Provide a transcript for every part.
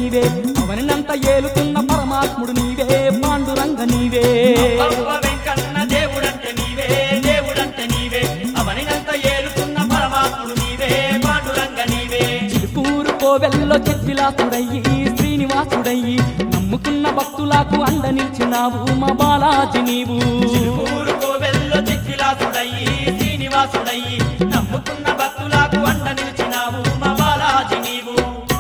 నీవే అవనినంత ఏలుతున్న పరమాత్ముడు నీవే పాండురంగ నీవే వెంకన్న దేవుడంటే నీవే దేవుడంటే నీవే అవనినంత ఏలుతున్న పరమాత్ముడు నీవే పాండురంగ నీవే చిలుకూరు కోవెల్లో చిద్విలాసుడయ్యి శ్రీనివాసుడయ్యి నమ్ముకున్న భక్తులకు అండ నిలిచినావు మా బాలాజీ నీవు చిలుకూరు కోవెల్లో చిద్విలాసుడయ్యి శ్రీనివాసుడయ్యి నమ్ముకున్న భక్తులకు అండ నిలిచినావు మా బాలాజీ నీవు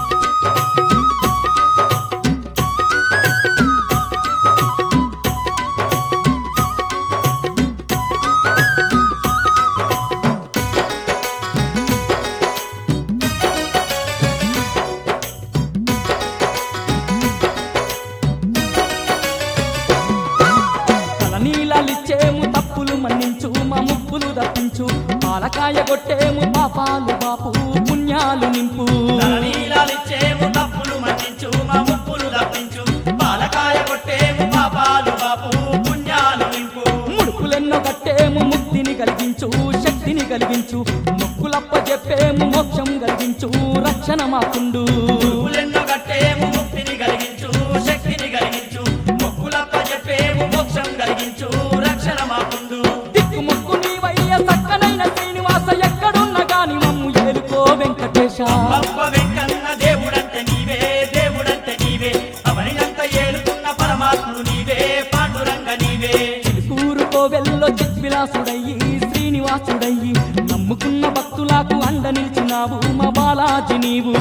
తలనీలాలిచ్చేము తప్పులు మన్నించు మా ముప్పులు దప్పించు పాలకాయ కొట్టేము పాపాలు బాపు పుణ్యాలు నింపు తలనీలాలిచ్చేము తప్పులు మన్నించు మా ముప్పులు తప్పించు పాలకాయ కొట్టేము పాపాలు బాపు పుణ్యాలు నింపు ముడుపులెన్నో కట్టేము ముక్తిని కలిగించు శక్తిని కలిగించు మొక్కులప్ప చెప్పేము మోక్షం కలిగించు రక్షణ మాకుండు పులెన్నో కట్టేము ముక్తిని కలిగించు శక్తిని కలిగించు మొక్కులప్ప చెప్పేము మోక్షం కలిగించు రక్షణ మాకుందు దిక్కు ముక్కు నీవయ్య చక్కనైన శ్రీనివాస ఎక్కడున్న గాని మమ్ము ఏలుకో వెంకటేశ అప్ప వెంకన్న దేవుడంటే నీవే దేవుడంటే నీవే అవనినంత ఏలుతున్న పరమాత్ముడు నీవే పాండురంగ నీవే చిలుకూరు కోవెల్లో చిద్విలాసుడయ్యి శ్రీనివాసుడయ్యి నమ్ముకున్న భక్తులకు అండ నిలిచినావు మా బాలాజీ నీవు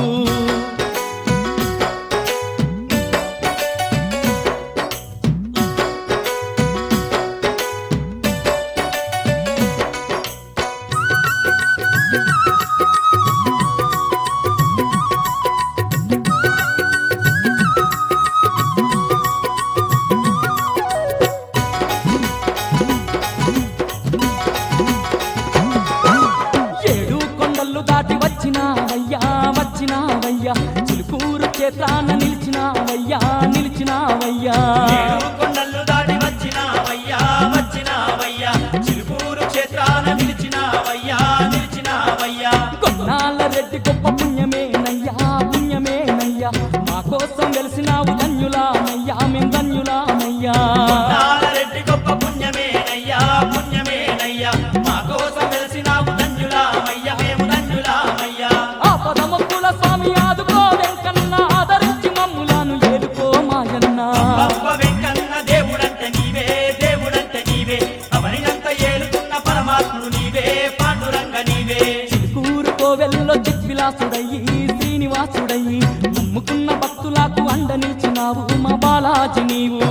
ఏడు కొండలు దాటి వచ్చినావయ్యా వచ్చినావయ్యా చిలుకూరు క్షేత్రాన నిలిచినావయ్యా నిలిచినావయ్యా ఏడు కొండలు దాటి వచ్చినావయ్యా వచ్చినావయ్యా చిలుకూరు క్షేత్రాన నిలిచినావయ్యా నిలిచినావయ్యా కొన్నాళ్ళ రెడ్డి గొప్ప పుణ్యమేనయ్యా పుణ్యమేనయ్యా మా కోసం వెలిసినావు ధన్యులామయ్యా మేం ధన్యులామయ్యా నాలరెడ్డి గొప్ప పుణ్యమేనయ్యా పుణ్యమేనయ్యా మా కోసం వెలిసినావు ధన్యులామయ్యా మేము ధన్యులామయ్యా ఆపదముక్కుల స్వామి ఆదుకో వెంకన్న ఆదరించి మమ్ములను ఏలుకో మాయన్న అప్ప వెంకన్న దేవుడంటే నీవే దేవుడంటే నీవే అవనినంత ఏలుతున్న పరమాత్ముడు నీవే పాండురంగ నీవే చిలుకూరు కోవెల్లో చిద్విలాసుడయ్యి శ్రీనివాసుడయ్యి నమ్ముకున్న భక్తులకు అండ నిలిచినావు మా బాలాజీ నీవు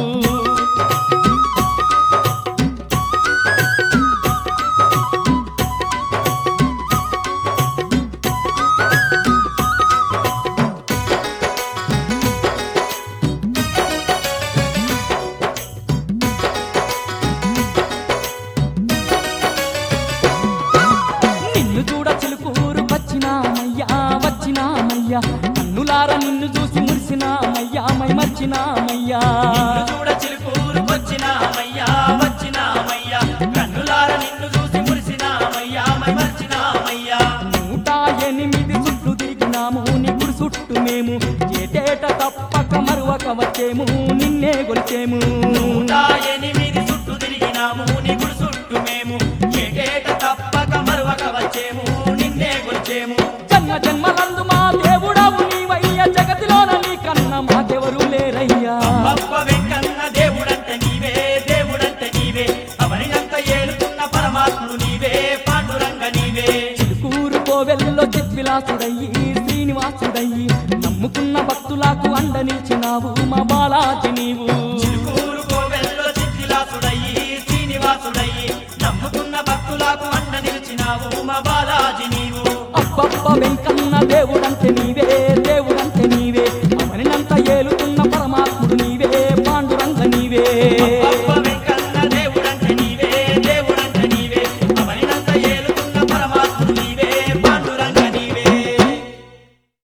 నిన్ను చూడ చిలుకూరు వచ్చినామయ్యా వచ్చినామయ్యా కన్నులార నిన్ను చూసి మురిసినామయ్యా మై మర్చినామయ్యా నిన్ను చూడ చిలుకూరు వచ్చినామయ్యా వచ్చినామయ్యా కన్నులార నిన్ను చూసి మురిసినామయ్యా మర్చినామయ్యా 108 చుట్లు తిరిగినాము నీ గుడి చుట్టూ మేము ఏటేట తప్పక మరువక వచ్చేము నిన్నే గొలిచేము 108 చుట్టూ తిరిగినాము నీ గుడి చుట్టూ మేము ఏటేట తప్పక మరువక వచ్చేము నిన్నే గొలిచేము జన్మ జన్మలందు మా దేవుడవు నీవయ్య జగతిలోన నీ కన్న మాకెవరు లేరయ్యా అప్ప వెంకన్న దేవుడంటే నీవే దేవుడంటే నీవే అవనినంత ఏలుతున్న పరమాత్ముడు నీవే పాండురంగ నీవే చిలుకూరు కోవెల్లో చిద్విలాసుడయ్యి శ్రీనివాసుడయ్యి నమ్ముకున్న భక్తులకు అండ నిలిచినావు మా బాలాజీ నీవు చిలుకూరు కోవెల్లో చిద్విలాసుడయ్యి శ్రీనివాసుడయ్యి నమ్ముకున్న భక్తులకు అండ నిలిచినావు మా బాలాజీ నీవు అబ్బబ్బ వెంకన్న దేవుడంటే నీవే దేవుడంటే నీవే అవనినంత ఏలుతున్న